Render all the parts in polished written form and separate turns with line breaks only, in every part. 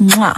Mwah.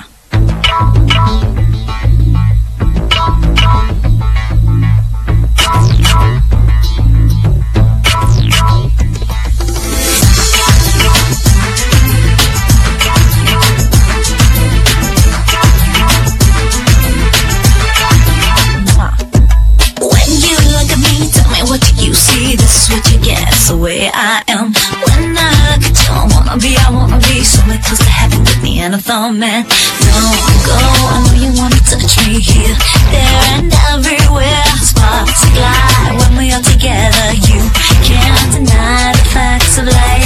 This is what you get, it's the way I am. When I look at you, I wanna be somewhere close to heaven with me and a thumb, man. Don't go, I know you wanna touch me here, there and everywhere. Sparks fly when we are together. You can't deny the facts of life.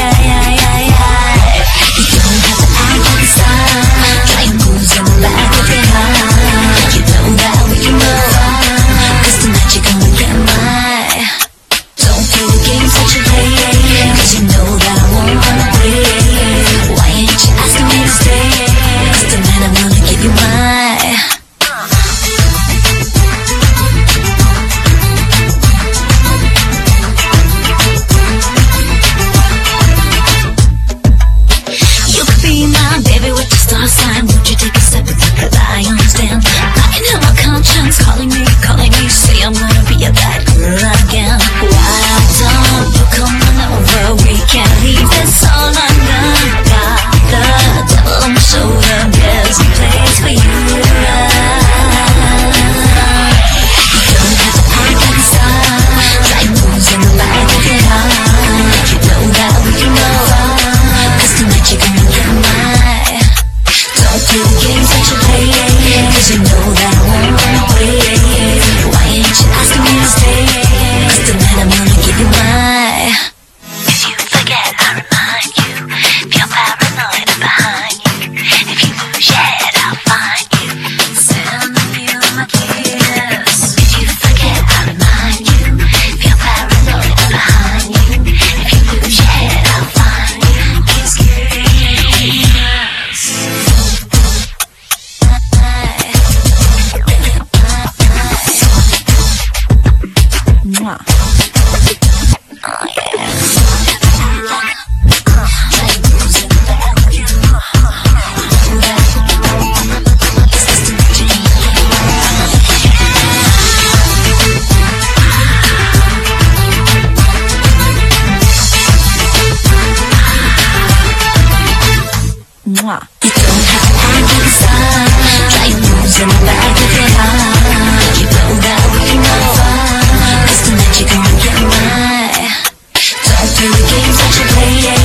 You don't have to act like a star, trying moves in the back of your heart. You know that we can move on, 'cause tonight you're gonna get mine. Don't play the games that you play, 'cause you know that I won't run away. Why ain't you asking me to stay? 'Cause tonight I'm gonna give you mine. You could be my baby with your star sign. Won't you take a step with me, 'cause I understand. I can hear my conscience calling me. Say I'm gonna be a bad girl again. Why don't you come on over? We can't leave this all undone. Got the devil on my shoulder, there's no place for you. You don't have to act like a star, try moves in the light of your heart. You know that we can move on, 'cause tonight you're gonna get mine. Don't do the games that you play, 'cause you know that I won't run away. Why ain't you asking me to stay? 'Cause tonight I'm gonna give you mine. If you forget, I remind you. If you're paranoid, I'm behind you. If you lose your head, I'll find you. Send you my kiss. If you forget, I remind you. If you're paranoid, I'm behind you. If you lose your head, I'll find you. Kiss, kiss.
Mwah. Mwah.
You don't have to act like a star, try moves in the back of your heart. You know that we can move on, 'cause tonight you're gonna get mine. Don't do the games that you play.